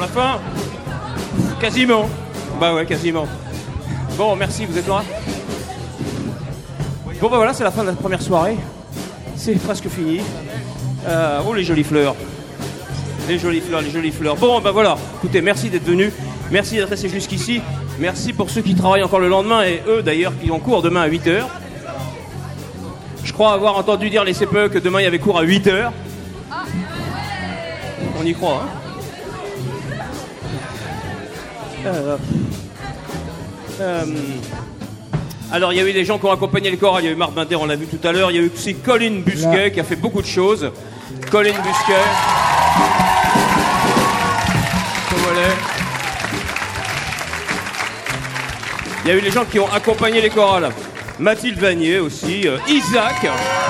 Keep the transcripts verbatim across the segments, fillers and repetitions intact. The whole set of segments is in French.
la fin. Quasiment. Bah ouais, quasiment. Bon, merci, vous êtes là. Bon, bah voilà, c'est la fin de la première soirée. C'est presque fini. Euh, oh, les jolies fleurs. Les jolies fleurs, les jolies fleurs. Bon, bah voilà. Écoutez, merci d'être venus. Merci d'être restés jusqu'ici. Merci pour ceux qui travaillent encore le lendemain et eux, d'ailleurs, qui ont cours demain à huit heures. Je crois avoir entendu dire les C P E que demain, il y avait cours à huit heures. On y croit, hein. Euh, euh, alors, il y a eu des gens qui ont accompagné le choral. Il y a eu Marc Binder, on l'a vu tout à l'heure. Il y a eu aussi Colin Busquet Là. qui a fait beaucoup de choses. Colin Busquet. Voilà. Il y a eu les gens qui ont accompagné les chorales. Mathilde Vanier aussi. Euh, Isaac.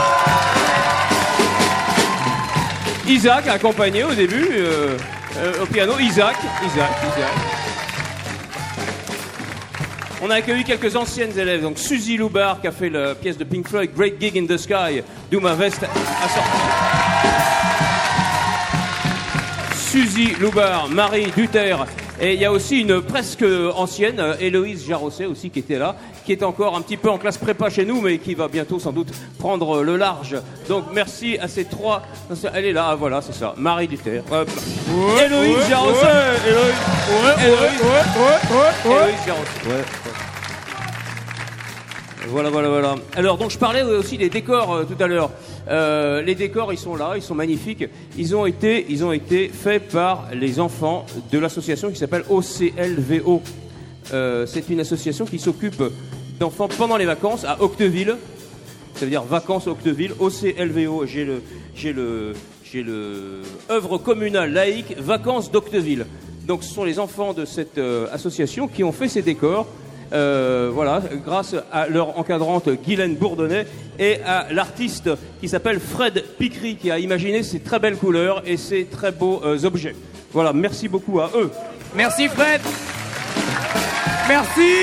Isaac a accompagné au début euh, euh, au piano. Isaac. Isaac. Isaac. On a accueilli quelques anciennes élèves. Donc Suzy Loubar qui a fait la pièce de Pink Floyd Great Gig in the Sky, d'où ma veste a sorti. Suzy Loubar, Marie Duterre. Et il y a aussi une presque ancienne, Héloïse Jarosset aussi, qui était là, qui est encore un petit peu en classe prépa chez nous, mais qui va bientôt sans doute prendre le large. Donc merci à ces trois. Elle est là, voilà, c'est ça. Marie Duterre. Euh, ouais, Héloïse ouais, Jarosset. Ouais, Héloïse. Ouais, Héloïse. Ouais, ouais, ouais, ouais. Héloïse Jarosset. Ouais, ouais. Voilà, voilà, voilà. Alors, donc, je parlais aussi des décors euh, tout à l'heure. Euh, les décors, ils sont là, ils sont magnifiques. Ils ont été, ils ont été faits par les enfants de l'association qui s'appelle O C L V O. Euh, c'est une association qui s'occupe d'enfants pendant les vacances à Octeville. Ça veut dire vacances Octeville. O C L V O. J'ai le, j'ai le, j'ai le œuvre communale laïque vacances d'Octeville. Donc, ce sont les enfants de cette euh, association qui ont fait ces décors. Euh, voilà, grâce à leur encadrante Guylaine Bourdonnais et à l'artiste qui s'appelle Fred Piquery qui a imaginé ces très belles couleurs et ces très beaux euh, objets. Voilà, merci beaucoup à eux. Merci Fred. Merci.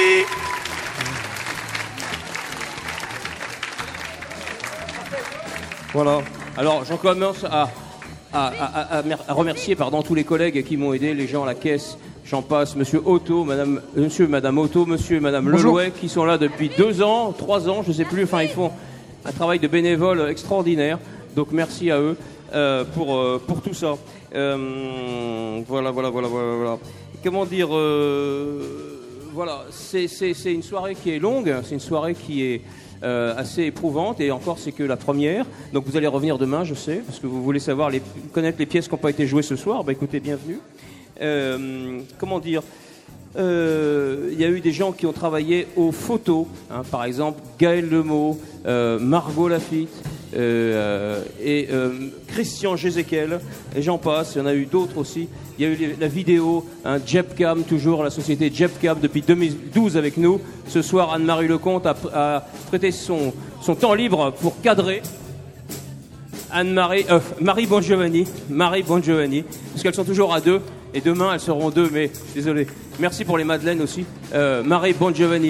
Voilà, alors j'en commence à, à, à, à, à remercier pardon, tous les collègues qui m'ont aidé, les gens à la caisse. J'en passe, monsieur Otto, madame, monsieur, madame Otto, monsieur et madame Lelouet, qui sont là depuis deux ans, trois ans, je ne sais plus, enfin, ils font un travail de bénévole extraordinaire. Donc, merci à eux, euh, pour, euh, pour tout ça. Euh, voilà, voilà, voilà, voilà, voilà. Comment dire, euh, voilà, c'est, c'est, c'est une soirée qui est longue, c'est une soirée qui est, euh, assez éprouvante, et encore, c'est que la première. Donc, vous allez revenir demain, je sais, parce que vous voulez savoir, les, connaître les pièces qui n'ont pas été jouées ce soir. Bah, écoutez, bienvenue. Euh, comment dire, il euh, y a eu des gens qui ont travaillé aux photos, hein, par exemple Gaël Lemot, euh, Margot Lafitte euh, et euh, Christian Gézéquel, et j'en passe, il y en a eu d'autres aussi. Il y a eu les, la vidéo, hein, Jebcam, toujours la société Jebcam depuis deux mille douze avec nous. Ce soir, Anne-Marie Lecomte a, a prêté son, son temps libre pour cadrer. Anne-Marie, euh, Marie Bongiovanni, Marie Bongiovanni, parce qu'elles sont toujours à deux. Et demain, elles seront deux, mais désolé. Merci pour les madeleines aussi. Euh, Marie Bongiovanni.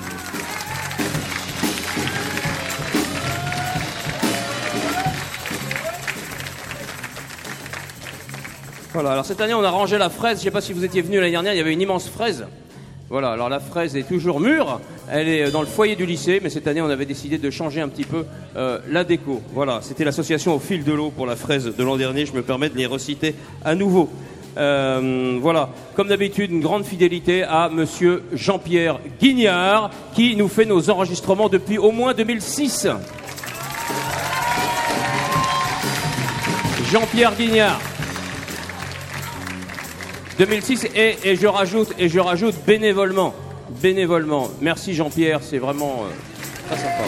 Voilà, alors cette année, on a rangé la fraise. Je ne sais pas si vous étiez venus l'année dernière, il y avait une immense fraise. Voilà, alors la fraise est toujours mûre. Elle est dans le foyer du lycée, mais cette année, on avait décidé de changer un petit peu euh, la déco. Voilà, c'était l'association Au fil de l'eau pour la fraise de l'an dernier. Je me permets de les reciter à nouveau. Euh, voilà, comme d'habitude, une grande fidélité à monsieur Jean-Pierre Guignard qui nous fait nos enregistrements depuis au moins deux mille six. Jean-Pierre Guignard. deux mille six et, et je rajoute et je rajoute bénévolement, bénévolement. Merci Jean-Pierre, c'est vraiment euh, très sympa.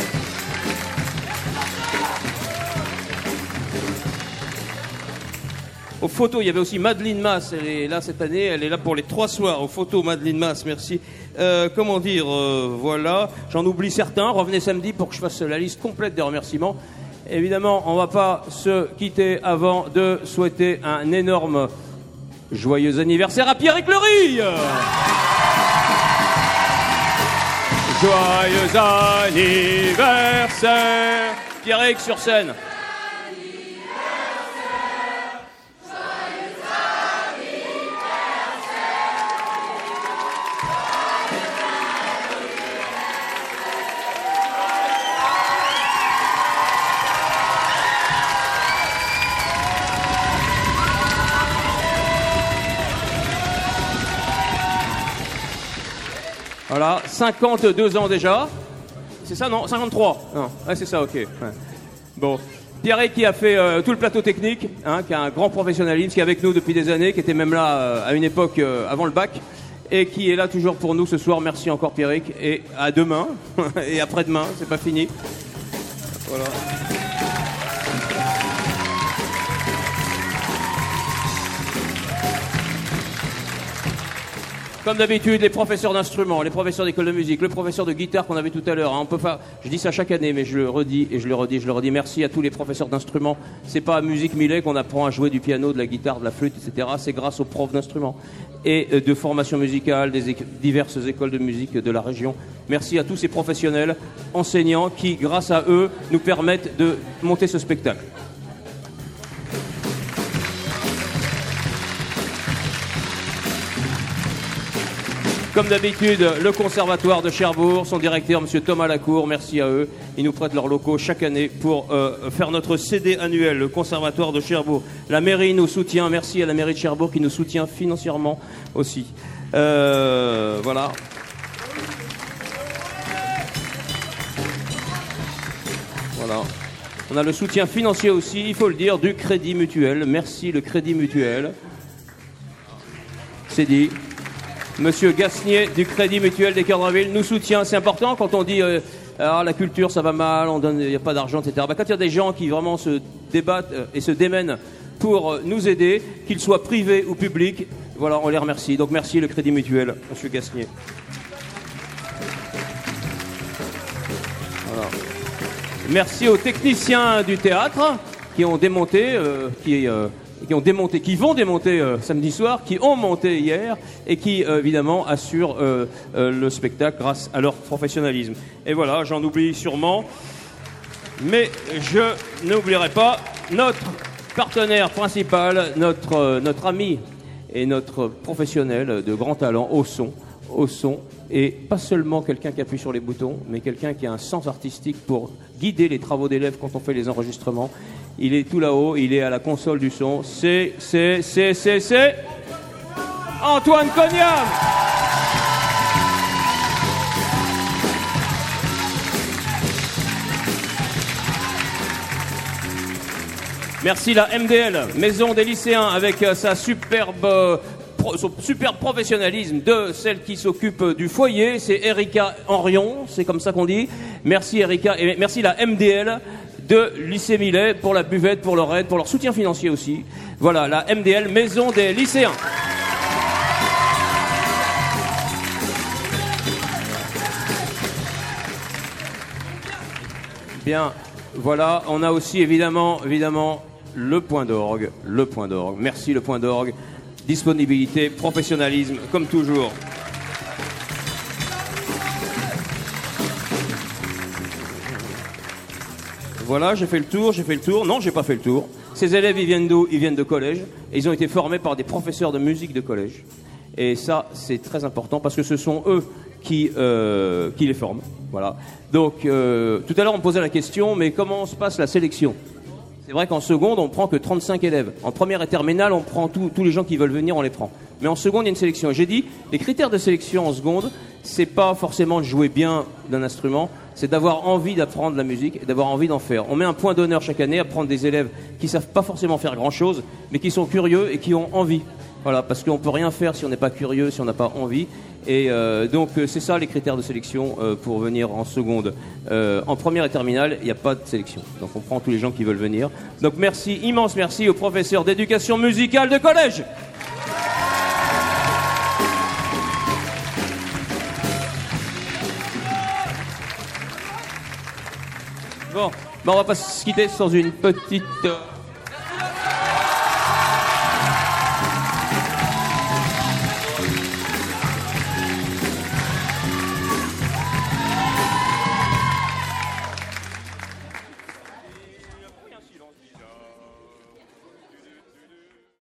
Aux photos, il y avait aussi Madeleine Masse. Elle est là cette année. Elle est là pour les trois soirs. Aux photos, Madeleine Masse. Merci. Euh, comment dire euh, voilà. J'en oublie certains. Revenez samedi pour que je fasse la liste complète des remerciements. Évidemment, on ne va pas se quitter avant de souhaiter un énorme joyeux anniversaire à Pierrick Lery. Joyeux anniversaire, Pierrick sur scène. Voilà, cinquante-deux ans déjà. C'est ça, non? cinquante-trois. Non, ouais, c'est ça, ok. Ouais. Bon. Pierre qui a fait euh, tout le plateau technique, hein, qui a un grand professionnalisme, qui est avec nous depuis des années, qui était même là euh, à une époque euh, avant le bac, et qui est là toujours pour nous ce soir. Merci encore Pierrick, et à demain, et après-demain, c'est pas fini. Voilà. Comme d'habitude, les professeurs d'instruments, les professeurs d'école de musique, le professeur de guitare qu'on avait tout à l'heure. Hein, on peut pas, je dis ça chaque année, mais je le redis et je le redis, je le redis. Merci à tous les professeurs d'instruments. C'est pas à Musique Millet qu'on apprend à jouer du piano, de la guitare, de la flûte, et cetera. C'est grâce aux profs d'instruments et de formation musicale des éc- diverses écoles de musique de la région. Merci à tous ces professionnels enseignants qui, grâce à eux, nous permettent de monter ce spectacle. Comme d'habitude, le Conservatoire de Cherbourg, son directeur, M. Thomas Lacour, merci à eux. Ils nous prêtent leurs locaux chaque année pour euh, faire notre C D annuel, le Conservatoire de Cherbourg. La mairie nous soutient, merci à la mairie de Cherbourg qui nous soutient financièrement aussi. Euh, voilà. Voilà. On a le soutien financier aussi, il faut le dire, du Crédit Mutuel. Merci le Crédit Mutuel. C'est dit. Monsieur Gasnier du Crédit Mutuel des Cœurs de la Ville nous soutient. C'est important quand on dit euh, alors la culture ça va mal, on donne, il n'y a pas d'argent, et cetera. Bah, quand il y a des gens qui vraiment se débattent euh, et se démènent pour euh, nous aider, qu'ils soient privés ou publics, voilà, on les remercie. Donc merci le Crédit Mutuel, Monsieur Gasnier. Voilà. Merci aux techniciens du théâtre qui ont démonté, euh, qui euh, qui ont démonté, qui vont démonter euh, samedi soir, qui ont monté hier et qui euh, évidemment assurent euh, euh, le spectacle grâce à leur professionnalisme. Et voilà, j'en oublie sûrement, mais je n'oublierai pas notre partenaire principal, notre euh, notre ami et notre professionnel de grand talent au son, au son, et pas seulement quelqu'un qui appuie sur les boutons, mais quelqu'un qui a un sens artistique pour guider les travaux d'élèves quand on fait les enregistrements. Il est tout là-haut, il est à la console du son. C'est, c'est, c'est, c'est, c'est... Antoine Cognam. Merci la M D L, Maison des lycéens, avec euh, sa superbe... Euh, pro, son superbe professionnalisme de celle qui s'occupe du foyer. C'est Erika Henrion, c'est comme ça qu'on dit. Merci Erika, et merci la M D L de Lycée Millet pour la buvette, pour leur aide, pour leur soutien financier aussi. Voilà, la M D L, Maison des lycéens. Bien, voilà, on a aussi évidemment, évidemment, le point d'orgue, le point d'orgue. Merci le point d'orgue. Disponibilité, professionnalisme, comme toujours. Voilà, j'ai fait le tour, j'ai fait le tour. Non, j'ai pas fait le tour. Ces élèves, ils viennent d'où? Ils viennent de collège. Et ils ont été formés par des professeurs de musique de collège. Et ça, c'est très important parce que ce sont eux qui, euh, qui les forment. Voilà. Donc, euh, tout à l'heure, on me posait la question, mais comment se passe la sélection? C'est vrai qu'en seconde, on prend que trente-cinq élèves. En première et terminale, on prend tous tous les gens qui veulent venir, on les prend. Mais en seconde, il y a une sélection. J'ai dit, les critères de sélection en seconde, c'est pas forcément de jouer bien d'un instrument, c'est d'avoir envie d'apprendre la musique et d'avoir envie d'en faire. On met un point d'honneur chaque année à prendre des élèves qui savent pas forcément faire grand-chose, mais qui sont curieux et qui ont envie. Voilà, parce qu'on peut rien faire si on n'est pas curieux, si on n'a pas envie. Et euh, donc c'est ça les critères de sélection euh, pour venir en seconde. Euh, en première et terminale, il n'y a pas de sélection. Donc on prend tous les gens qui veulent venir. Donc merci, immense merci aux professeurs d'éducation musicale de collège. Bon, ben on va pas se quitter sans une petite... Euh